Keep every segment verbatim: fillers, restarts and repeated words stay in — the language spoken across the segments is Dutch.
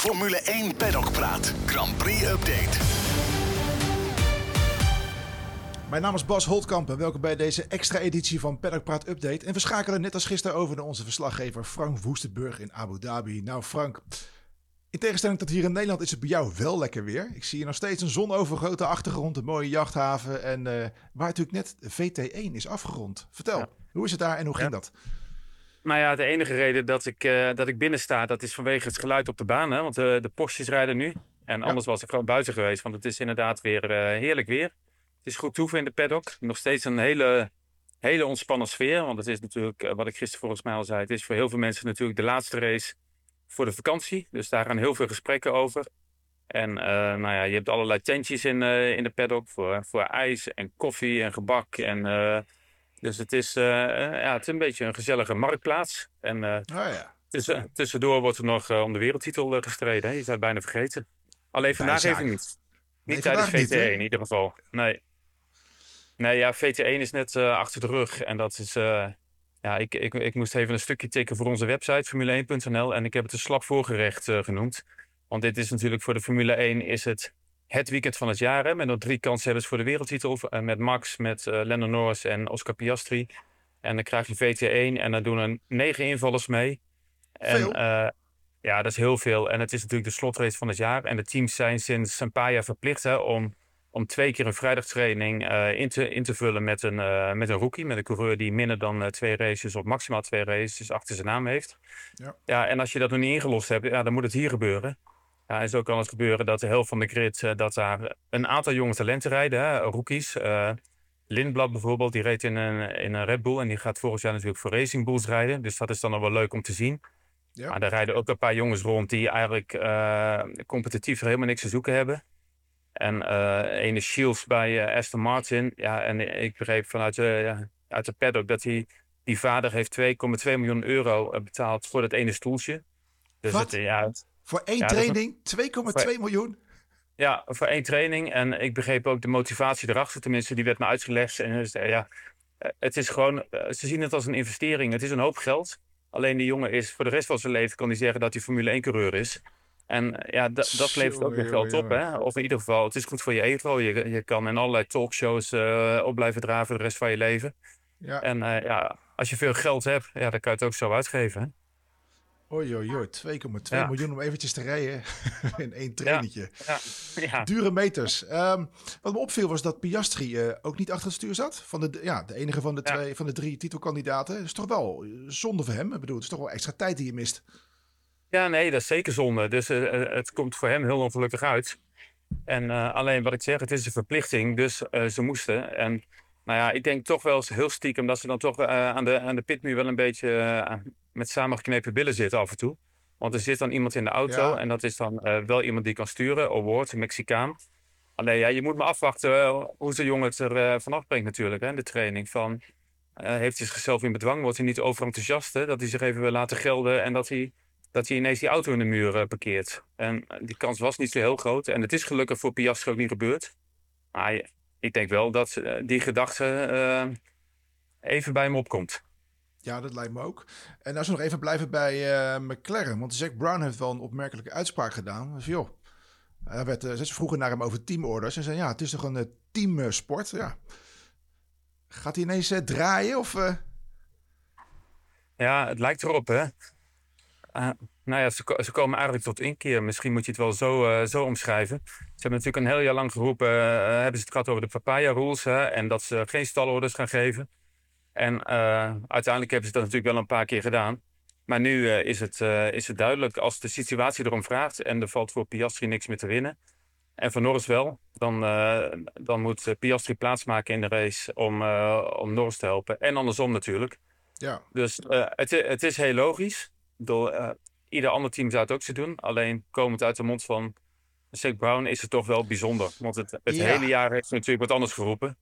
Formule één Paddock Praat. Grand Prix Update. Mijn naam is Bas Holtkamp en welkom bij deze extra editie van Paddock Praat Update. En we schakelen net als gisteren over naar onze verslaggever Frank Woestenburg in Abu Dhabi. Nou Frank, in tegenstelling tot hier in Nederland is het bij jou wel lekker weer. Ik zie hier nog steeds een zonovergoten achtergrond, een mooie jachthaven en uh, waar natuurlijk net V T één is afgerond. Vertel, ja. Hoe is het daar en hoe ging ja. dat? Nou ja, de enige reden dat ik, uh, dat ik binnen sta, dat is vanwege het geluid op de baan. Hè? Want uh, de Porsches rijden nu. En anders ja. was ik gewoon buiten geweest, want het is inderdaad weer uh, heerlijk weer. Het is goed toeven in de paddock. Nog steeds een hele, hele ontspannen sfeer. Want het is natuurlijk, uh, wat ik gisteren volgens mij al zei, het is voor heel veel mensen natuurlijk de laatste race voor de vakantie. Dus daar gaan heel veel gesprekken over. En uh, nou ja, je hebt allerlei tentjes in, uh, in de paddock voor, voor ijs en koffie en gebak en... Uh, Dus het is, uh, ja, het is een beetje een gezellige marktplaats. En uh, oh ja. tussen, tussendoor wordt er nog uh, om de wereldtitel uh, gestreden. Hè? Je zou het bijna vergeten. Alleen vandaag Bijzaak. even niet. Nee, niet tijdens V T één niet, in ieder geval. Nee, nee ja, V T één is net uh, achter de rug. En dat is... Uh, ja, ik, ik, ik moest even een stukje tikken voor onze website, formule één punt n l. En ik heb het een slap voorgerecht uh, genoemd. Want dit is natuurlijk voor de Formule één is het... Het weekend van het jaar, hè, met nog drie kanshebbers voor de wereldtitel. Uh, met Max, met uh, Lando Norris en Oscar Piastri. En dan krijg je V T één en dan doen er negen invallers mee. En, veel? Uh, ja, dat is heel veel. En het is natuurlijk de slotrace van het jaar. En de teams zijn sinds een paar jaar verplicht hè, om, om twee keer een vrijdagtraining uh, in, te, in te vullen met een, uh, met een rookie. Met een coureur die minder dan uh, twee races of maximaal twee races achter zijn naam heeft. Ja. Ja, en als je dat nog niet ingelost hebt, ja, dan moet het hier gebeuren. Ja, en zo kan het gebeuren dat de helft van de grid, uh, dat daar een aantal jonge talenten rijden, hè, rookies. Uh, Lindblad bijvoorbeeld, die reed in een, in een Red Bull en die gaat volgend jaar natuurlijk voor Racing Bulls rijden. Dus dat is dan nog wel leuk om te zien. Ja. Maar daar rijden ook een paar jongens rond die eigenlijk uh, competitief er helemaal niks te zoeken hebben. En uh, ene Shields bij uh, Aston Martin, ja, en ik begreep vanuit de, ja, uit de paddock dat hij, die vader heeft twee komma twee miljoen euro betaald voor dat ene stoeltje. Dus Wat? Het, ja, het, Voor één ja, training twee komma twee miljoen? Ja, voor één training. En ik begreep ook de motivatie erachter. Tenminste, die werd me uitgelegd. En ja, het is gewoon, ze zien het als een investering. Het is een hoop geld. Alleen die jongen is voor de rest van zijn leven, kan hij zeggen dat hij Formule één coureur is. En ja, d- dat levert ook weer geld op. Hè? Of in ieder geval, het is goed voor je ego. Je, je kan in allerlei talkshows uh, op blijven draven voor de rest van je leven. Ja. En uh, ja, als je veel geld hebt, ja, dan kan je het ook zo uitgeven. Hè? Oei, oei, oei. twee komma twee ja. miljoen om eventjes te rijden in één trainetje. Ja. Ja. Ja. Dure meters. Um, wat me opviel was dat Piastri uh, ook niet achter het stuur zat. Van de, ja, de enige van de, twee, ja. van de drie titelkandidaten. Dat is toch wel zonde voor hem. Ik bedoel, het is toch wel extra tijd die je mist. Ja, nee, dat is zeker zonde. Dus uh, het komt voor hem heel ongelukkig uit. En uh, alleen wat ik zeg, het is een verplichting. Dus uh, ze moesten. En nou ja, ik denk toch wel heel stiekem dat ze dan toch uh, aan, de, aan de pitmuur wel een beetje... Uh, met samengeknepen billen zitten af en toe. Want er zit dan iemand in de auto ja. en dat is dan uh, wel iemand die kan sturen. Award, een Mexicaan. Alleen ja, je moet maar afwachten uh, hoe zo'n jongen het er uh, vanaf brengt natuurlijk. Hè, de training van, uh, heeft hij zichzelf in bedwang? Wordt hij niet overenthousiast? Hè, dat hij zich even wil laten gelden en dat hij, dat hij ineens die auto in de muur uh, parkeert. En uh, die kans was niet zo heel groot. En het is gelukkig voor Piastri ook niet gebeurd. Maar uh, ik denk wel dat uh, die gedachte uh, even bij hem opkomt. Ja, dat lijkt me ook. En als we nog even blijven bij uh, McLaren. Want Zac Brown heeft wel een opmerkelijke uitspraak gedaan. Dus joh, hij werd, uh, ze vroegen naar hem over teamorders. En zei ja, het is toch een uh, teamsport. Ja. Gaat hij ineens uh, draaien? Of, uh... Ja, het lijkt erop hè. Uh, nou ja, ze, ze komen eigenlijk tot inkeer. Misschien moet je het wel zo, uh, zo omschrijven. Ze hebben natuurlijk een heel jaar lang geroepen... Uh, hebben ze het gehad over de papaya rules. Hè, en dat ze geen stalorders gaan geven. En uh, uiteindelijk hebben ze dat natuurlijk wel een paar keer gedaan. Maar nu uh, is, het, uh, is het duidelijk, als de situatie erom vraagt... en er valt voor Piastri niks meer te winnen... en voor Norris wel, dan, uh, dan moet Piastri plaatsmaken in de race... om, uh, om Norris te helpen. En andersom natuurlijk. Ja. Dus uh, het, het is heel logisch. Door, uh, ieder ander team zou het ook zo doen. Alleen komend uit de mond van Zac Brown is het toch wel bijzonder. Want het, het ja. hele jaar heeft natuurlijk wat anders geroepen...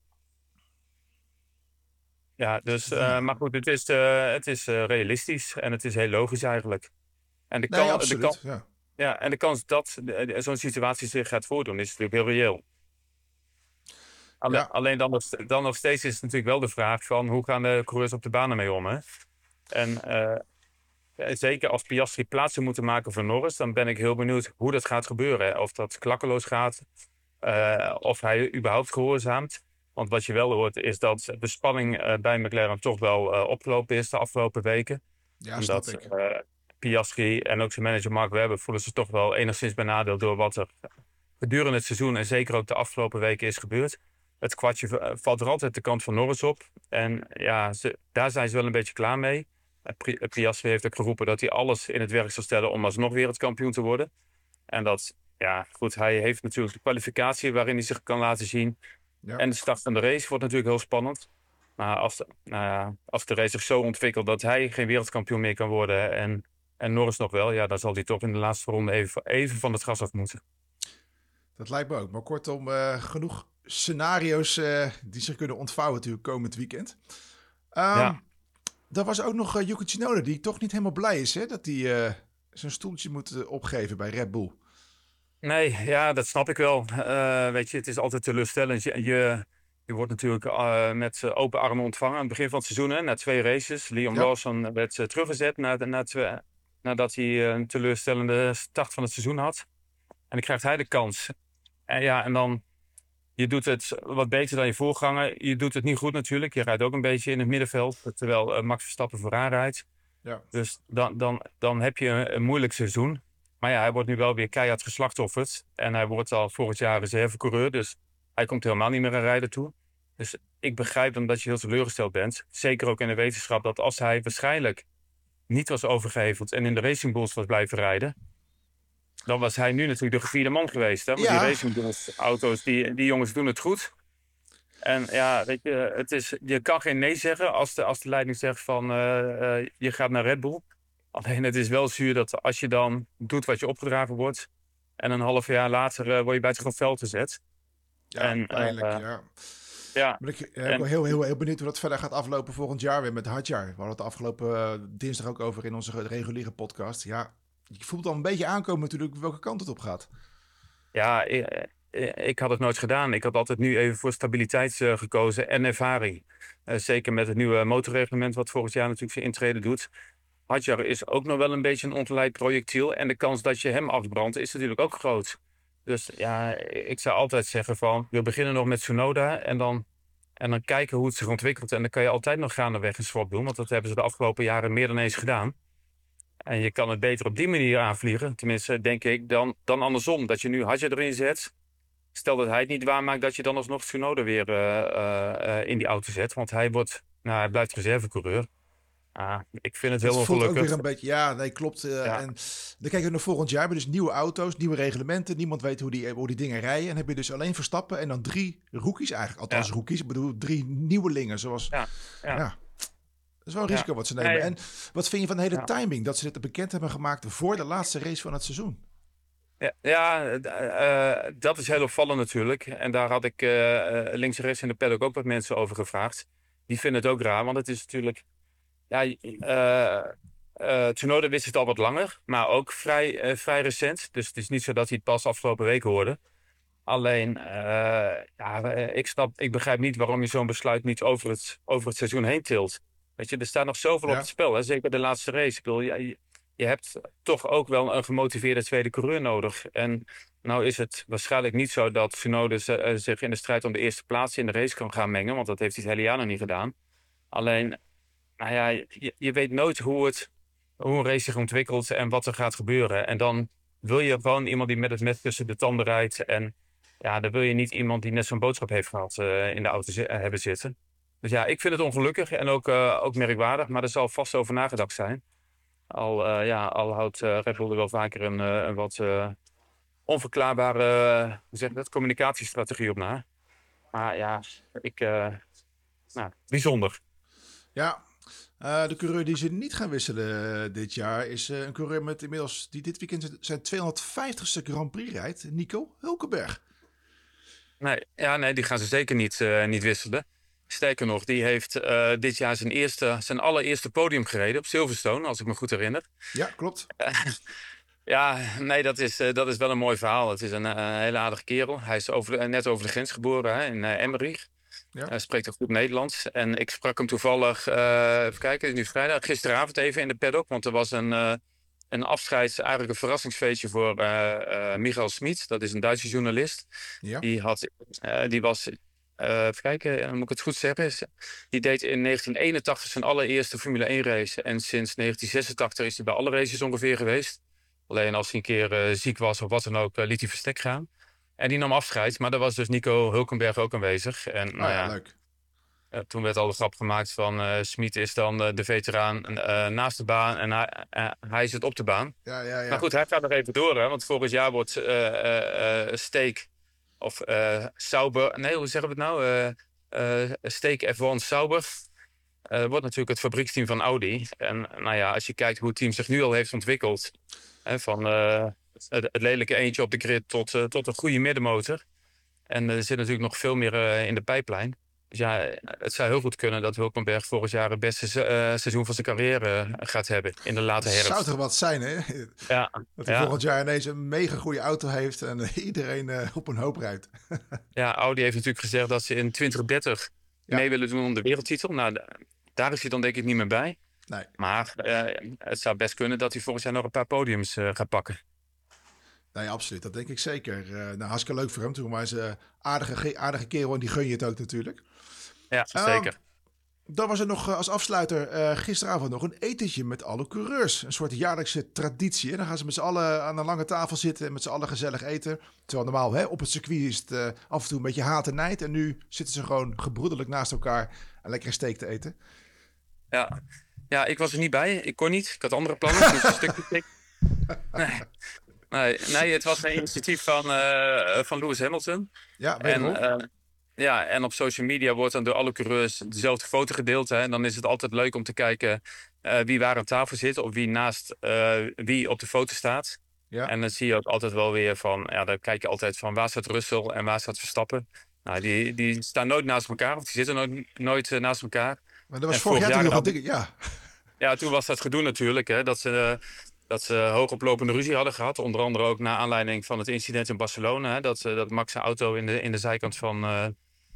Ja, dus, uh, maar goed, het is, uh, het is uh, realistisch en het is heel logisch eigenlijk. En de, nee, kan, absoluut, de, kans, ja. Ja, en de kans dat uh, zo'n situatie zich gaat voordoen is natuurlijk heel reëel. Alle, ja. Alleen dan nog, dan nog steeds is het natuurlijk wel de vraag van hoe gaan de coureurs op de baan ermee om, hè? En uh, zeker als Piastri plaats zou moeten maken voor Norris, dan ben ik heel benieuwd hoe dat gaat gebeuren. Hè. Of dat klakkeloos gaat, uh, of hij überhaupt gehoorzaamt. Want wat je wel hoort is dat de spanning uh, bij McLaren toch wel uh, opgelopen is de afgelopen weken. Ja, Omdat snap ik. Uh, Piastri en ook zijn manager Mark Webber voelen zich toch wel enigszins benadeeld door wat er gedurende het seizoen en zeker ook de afgelopen weken is gebeurd. Het kwartje valt er altijd de kant van Norris op. En ja, ze, daar zijn ze wel een beetje klaar mee. Piastri heeft ook geroepen dat hij alles in het werk zal stellen om alsnog wereldkampioen te worden. En dat, ja goed, hij heeft natuurlijk de kwalificatie waarin hij zich kan laten zien. Ja. En de start van de race wordt natuurlijk heel spannend. Maar als de, nou ja, als de race zich zo ontwikkelt dat hij geen wereldkampioen meer kan worden en, en Norris nog wel, ja, dan zal hij toch in de laatste ronde even, even van het gas af moeten. Dat lijkt me ook. Maar kortom, uh, genoeg scenario's uh, die zich kunnen ontvouwen natuurlijk komend weekend. Um, ja. Er was ook nog uh, Yuki Tsunoda die toch niet helemaal blij is, hè? Dat hij uh, zijn stoeltje moet uh, opgeven bij Red Bull. Nee, ja, dat snap ik wel. Uh, weet je, het is altijd teleurstellend. Je, je, je wordt natuurlijk uh, met open armen ontvangen aan het begin van het seizoen, hè, na twee races. Liam ja. Lawson werd uh, teruggezet na, na twee, nadat hij uh, een teleurstellende start van het seizoen had. En dan krijgt hij de kans. En ja, en dan, je doet het wat beter dan je voorganger. Je doet het niet goed natuurlijk. Je rijdt ook een beetje in het middenveld, terwijl uh, Max Verstappen vooraan rijdt. Ja. Dus dan, dan, dan heb je een, een moeilijk seizoen. Maar ja, hij wordt nu wel weer keihard geslachtofferd. En hij wordt al volgend jaar reservecoureur. Dus hij komt helemaal niet meer aan rijden toe. Dus ik begrijp hem dat je heel teleurgesteld bent. Zeker ook in de wetenschap dat als hij waarschijnlijk niet was overgeheveld en in de Racing Bulls was blijven rijden, dan was hij nu natuurlijk de gevierde man geweest. Hè? Want ja. die Racing Bulls auto's, die, die jongens doen het goed. En ja, weet je, het is, je kan geen nee zeggen als de, als de leiding zegt van uh, uh, je gaat naar Red Bull. Alleen het is wel zuur dat als je dan doet wat je opgedragen wordt en een half jaar later uh, word je bij het groot veld gezet. Ja, en, pijnlijk, uh, ja. Ja. Maar ik ben uh, en, heel, heel, heel benieuwd hoe dat verder gaat aflopen volgend jaar weer met Hadjar. We hadden het de afgelopen uh, dinsdag ook over in onze reguliere podcast. Ja, je voelt al een beetje aankomen natuurlijk welke kant het op gaat. Ja, ik, ik had het nooit gedaan. Ik had altijd nu even voor stabiliteit uh, gekozen en ervaring. Uh, zeker met het nieuwe motorreglement wat volgend jaar natuurlijk zijn intrede doet. Hadjar is ook nog wel een beetje een ongeleid projectiel. En de kans dat je hem afbrandt is natuurlijk ook groot. Dus ja, ik zou altijd zeggen van, we beginnen nog met Tsunoda en dan, en dan kijken hoe het zich ontwikkelt. En dan kan je altijd nog gaandeweg een swap doen, want dat hebben ze de afgelopen jaren meer dan eens gedaan. En je kan het beter op die manier aanvliegen, tenminste denk ik, dan, dan andersom. Dat je nu Hadjar erin zet, stel dat hij het niet waarmaakt, dat je dan alsnog Tsunoda weer uh, uh, in die auto zet. Want hij, wordt, nou, hij blijft reservecoureur. Ah, ik vind het heel het ongelukkig. Voelt ook weer een beetje, ja, nee, klopt. Uh, ja. En dan kijken we naar volgend jaar. We hebben dus nieuwe auto's, nieuwe reglementen. Niemand weet hoe die, hoe die dingen rijden. En heb je dus alleen Verstappen en dan drie rookies eigenlijk. Althans ja. rookies, ik bedoel drie nieuwelingen. Zoals, ja. Ja. ja. Dat is wel een risico ja. wat ze nemen. Nee. En wat vind je van de hele ja. timing? Dat ze dit bekend hebben gemaakt voor de laatste race van het seizoen. Ja, ja uh, dat is heel opvallend natuurlijk. En daar had ik uh, links en rechts in de paddock ook wat mensen over gevraagd. Die vinden het ook raar, want het is natuurlijk... Ja, uh, uh, Tsunoda wist het al wat langer, maar ook vrij, uh, vrij recent. Dus het is niet zo dat hij het pas afgelopen week hoorde. Alleen, uh, ja, ik, snap, ik begrijp niet waarom je zo'n besluit niet over het, over het seizoen heen tilt. Weet je, er staat nog zoveel ja. op het spel, hè? Zeker de laatste race. Ik bedoel, je, je hebt toch ook wel een gemotiveerde tweede coureur nodig. En nou is het waarschijnlijk niet zo dat Tsunoda uh, zich in de strijd om de eerste plaats in de race kan gaan mengen, want dat heeft hij het hele jaar nog niet gedaan. Alleen... Nou ja, je, je weet nooit hoe, het, hoe een race zich ontwikkelt en wat er gaat gebeuren. En dan wil je gewoon iemand die met het mes tussen de tanden rijdt. En ja, dan wil je niet iemand die net zo'n boodschap heeft gehad uh, in de auto zi- uh, hebben zitten. Dus ja, ik vind het ongelukkig en ook, uh, ook merkwaardig. Maar er zal vast over nagedacht zijn. Al, uh, ja, al houdt uh, Red Bull er wel vaker een, uh, een wat uh, onverklaarbare uh, hoe zeg je dat, communicatiestrategie op na. Maar ja, ik, uh, nou, bijzonder. Ja. Uh, de coureur die ze niet gaan wisselen uh, dit jaar is uh, een coureur met inmiddels die dit weekend zijn tweehonderdvijftigste Grand Prix rijdt, Nico Hülkenberg. Nee, ja, nee, die gaan ze zeker niet, uh, niet wisselen. Sterker nog, die heeft uh, dit jaar zijn, eerste, zijn allereerste podium gereden op Silverstone, als ik me goed herinner. Ja, klopt. Uh, ja, nee, dat is, uh, dat is wel een mooi verhaal. Het is een uh, hele aardige kerel. Hij is over, uh, net over de grens geboren hè, in uh, Emmerich. Ja. Hij spreekt ook goed Nederlands. En ik sprak hem toevallig, uh, even kijken, het is nu vrijdag, gisteravond even in de paddock. Want er was een, uh, een afscheids, eigenlijk een verrassingsfeestje voor uh, uh, Michael Smit. Dat is een Duitse journalist. Ja. Die, had, uh, die was, uh, even kijken, moet ik het goed zeggen. Die deed in negentien eenentachtig zijn allereerste Formule één race. En sinds negentien zesentachtig is hij bij alle races ongeveer geweest. Alleen als hij een keer uh, ziek was of wat dan ook, uh, liet hij verstek gaan. En die nam afscheid, maar daar was dus Nico Hulkenberg ook aanwezig. En nou, oh ja, ja, leuk. Uh, toen werd al de grap gemaakt van uh, Smit is dan uh, de veteraan uh, naast de baan en hij, uh, hij zit op de baan. Ja, ja, ja. Maar goed, hij gaat nog even door, hè, want volgend jaar wordt uh, uh, uh, Steak of uh, Sauber, nee, hoe zeggen we het nou? Uh, uh, Steak F één Sauber. Uh, wordt natuurlijk het fabrieksteam van Audi. En nou ja, als je kijkt hoe het team zich nu al heeft ontwikkeld, hè, van uh, het, het lelijke eentje op de grid tot, uh, tot een goede middenmotor. En uh, er zit natuurlijk nog veel meer uh, in de pijplijn. Dus ja, het zou heel goed kunnen dat Hulkenberg volgend jaar het beste uh, seizoen van zijn carrière gaat hebben in de late herfst. Dat zou toch wat zijn, hè? Ja, dat hij ja. volgend jaar ineens een mega goede auto heeft en uh, iedereen uh, op een hoop rijdt. Ja, Audi heeft natuurlijk gezegd dat ze in twintig dertig ja. mee willen doen om de wereldtitel. Nou, daar is hij dan denk ik niet meer bij. Nee. Maar uh, het zou best kunnen dat hij volgend jaar nog een paar podiums uh, gaat pakken. Nee, absoluut. Dat denk ik zeker. Uh, nou, hartstikke leuk voor hem toe. Maar hij is een aardige, aardige kerel en die gun je het ook natuurlijk. Ja, zeker. Uh, dan was er nog uh, als afsluiter uh, gisteravond nog een etentje met alle coureurs. Een soort jaarlijkse traditie. En dan gaan ze met z'n allen aan een lange tafel zitten en met z'n allen gezellig eten. Terwijl normaal hè, op het circuit is het uh, af en toe een beetje haat en nijd. En nu zitten ze gewoon gebroederlijk naast elkaar een lekkere steak te eten. Ja. ja, ik was er niet bij. Ik kon niet. Ik had andere plannen. Ik moest een stukje steak. Nee. Nee, nee, het was een initiatief van, uh, van Lewis Hamilton. Ja, en, uh, ja, en op social media wordt dan door alle coureurs dezelfde foto gedeeld. Hè. En dan is het altijd leuk om te kijken uh, wie waar aan tafel zit of wie naast uh, wie op de foto staat. Ja. En dan zie je ook altijd wel weer van, ja, dan kijk je altijd van waar staat Russell en waar staat Verstappen. Nou, die, die staan nooit naast elkaar of die zitten nooit, nooit uh, naast elkaar. Maar dat was en vorig jaar, jaar nog wat dingen, ja. Ja, toen was dat gedoe natuurlijk, hè, dat ze... Uh, Dat ze hoogoplopende ruzie hadden gehad. Onder andere ook naar aanleiding van het incident in Barcelona. Hè, dat, dat Max zijn auto in de, in de zijkant van, uh,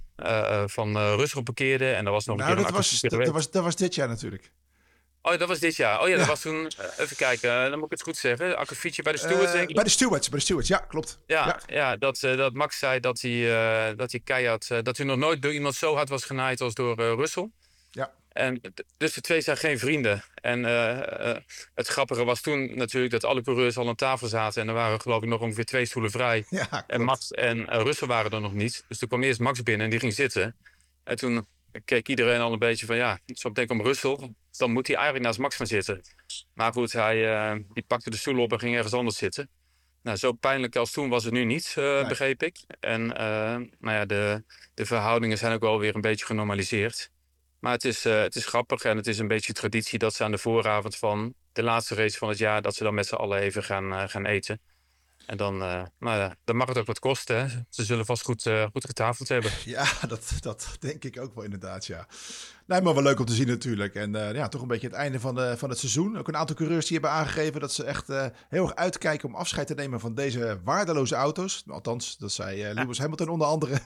uh, van uh, Russell parkeerde. En dat was nog nou, een keer dat een was, dat, was, dat was dit jaar natuurlijk. Oh, dat was dit jaar. Oh ja, ja. Dat was toen... Uh, even kijken, uh, dan moet ik het goed zeggen. Akkefietje bij de stewards, uh, denk ik. Bij de stewards, bij de stewards. Ja, klopt. Ja, ja. ja dat, uh, dat Max zei dat hij, uh, dat hij keihard... Uh, dat hij nog nooit door iemand zo hard was genaaid als door uh, Russell. Ja. En dus de twee zijn geen vrienden. En uh, uh, het grappige was toen natuurlijk dat alle coureurs al aan tafel zaten. En er waren geloof ik nog ongeveer twee stoelen vrij. Ja, en Max en uh, Russell waren er nog niet. Dus toen kwam eerst Max binnen en die ging zitten. En toen keek iedereen al een beetje van ja, zo betekent om Russell. Dan moet hij eigenlijk naast Max gaan zitten. Maar goed, hij uh, die pakte de stoel op en ging ergens anders zitten. Nou, zo pijnlijk als toen was het nu niet, uh, nee. begreep ik. En uh, nou ja, de, de verhoudingen zijn ook wel weer een beetje genormaliseerd. Maar het is, uh, het is grappig en het is een beetje traditie dat ze aan de vooravond van de laatste race van het jaar, dat ze dan met z'n allen even gaan, uh, gaan eten. En dan, uh, nou ja, dan mag het ook wat kosten. Hè? Ze zullen vast goed, uh, goed getafeld hebben. Ja, dat, dat denk ik ook wel inderdaad, ja. Nee, maar wel leuk om te zien natuurlijk. En uh, ja, toch een beetje het einde van, de, van het seizoen. Ook een aantal coureurs die hebben aangegeven dat ze echt uh, heel erg uitkijken om afscheid te nemen van deze waardeloze auto's. Althans, dat zei uh, Lewis Hamilton onder andere.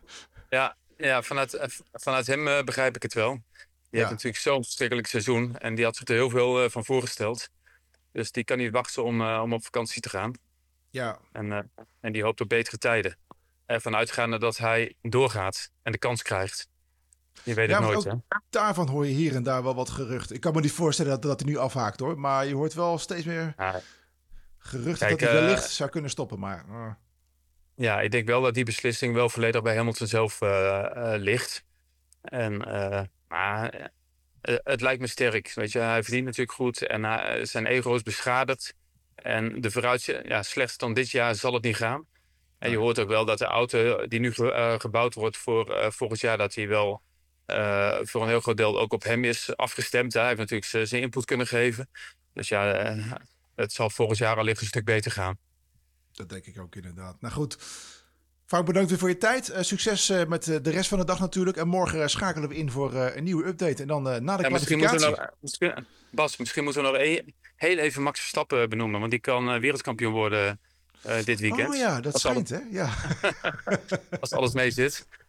Ja. Ja, vanuit, vanuit hem uh, begrijp ik het wel. Die ja. heeft natuurlijk zo'n verschrikkelijk seizoen. En die had zich er heel veel uh, van voorgesteld. Dus die kan niet wachten om, uh, om op vakantie te gaan. Ja. En, uh, en die hoopt op betere tijden. Ervan uitgaande dat hij doorgaat en de kans krijgt. Je weet ja, het nooit, hè? Daarvan hoor je hier en daar wel wat geruchten. Ik kan me niet voorstellen dat, dat hij nu afhaakt, hoor. Maar je hoort wel steeds meer ja. geruchten Kijk, dat hij wellicht uh, zou kunnen stoppen. Maar... Uh. Ja, ik denk wel dat die beslissing wel volledig bij Hamilton zelf uh, uh, ligt. En, uh, maar uh, het lijkt me sterk. Weet je, hij verdient natuurlijk goed en uh, zijn ego is beschadigd. En de vooruitzicht, ja, slechts dan dit jaar zal het niet gaan. En je hoort ook wel dat de auto die nu ge, uh, gebouwd wordt voor uh, volgend jaar, dat hij wel uh, voor een heel groot deel ook op hem is afgestemd. Hij heeft natuurlijk zijn input kunnen geven. Dus ja, uh, het zal volgend jaar allicht een stuk beter gaan. Dat denk ik ook inderdaad. Nou goed, Frank, bedankt weer voor je tijd. Uh, succes uh, met uh, de rest van de dag natuurlijk. En morgen uh, schakelen we in voor uh, een nieuwe update. En dan uh, na de ja, kwalificatie... Misschien nog, misschien, Bas, misschien moeten we nog een, heel even Max Verstappen benoemen. Want die kan uh, wereldkampioen worden uh, dit weekend. Oh ja, dat als schijnt, alles, hè? Ja. Als alles mee zit.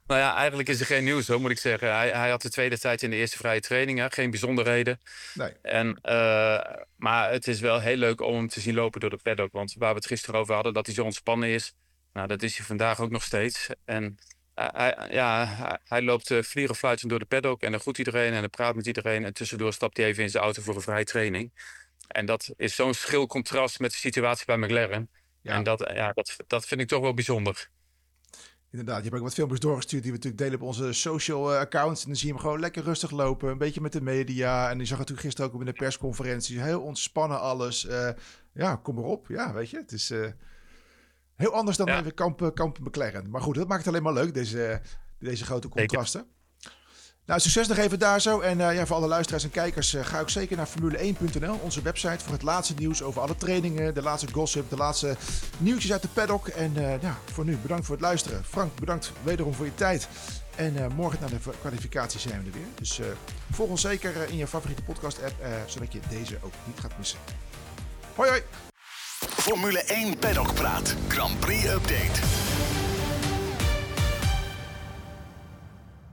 Nou ja, eigenlijk is er geen nieuws, hoor, moet ik zeggen. Hij, hij had de tweede tijd in de eerste vrije trainingen. Geen bijzonderheden. Nee. En, uh, maar het is wel heel leuk om hem te zien lopen door de paddock. Want waar we het gisteren over hadden, dat hij zo ontspannen is. Nou, dat is hij vandaag ook nog steeds. En uh, hij, ja, hij, hij loopt uh, vliegenfluitend door de paddock. En dan groet iedereen en dan praat met iedereen. En tussendoor stapt hij even in zijn auto voor een vrije training. En dat is zo'n schil contrast met de situatie bij McLaren. Ja. En dat, ja, dat, dat vind ik toch wel bijzonder. Inderdaad, je hebt ook wat filmpjes doorgestuurd die we natuurlijk delen op onze social accounts. En dan zie je hem gewoon lekker rustig lopen, een beetje met de media. En die zag het natuurlijk gisteren ook in de persconferentie. Heel ontspannen alles. Uh, ja, kom erop. Ja, weet je, het is uh, heel anders dan ja. even kamp, kamp McLaren. Maar goed, dat maakt het alleen maar leuk, deze, deze grote contrasten. Zeker. Nou, succes nog even daar zo. En uh, ja, voor alle luisteraars en kijkers uh, ga ook zeker naar formule één punt n l, onze website, voor het laatste nieuws over alle trainingen, de laatste gossip, de laatste nieuwtjes uit de paddock. En uh, ja, voor nu bedankt voor het luisteren. Frank, bedankt wederom voor je tijd. En uh, morgen na de kwalificatie zijn we er weer. Dus uh, volg ons zeker uh, in je favoriete podcast app, uh, zodat je deze ook niet gaat missen. Hoi hoi! Formule één Paddock Praat, Grand Prix Update.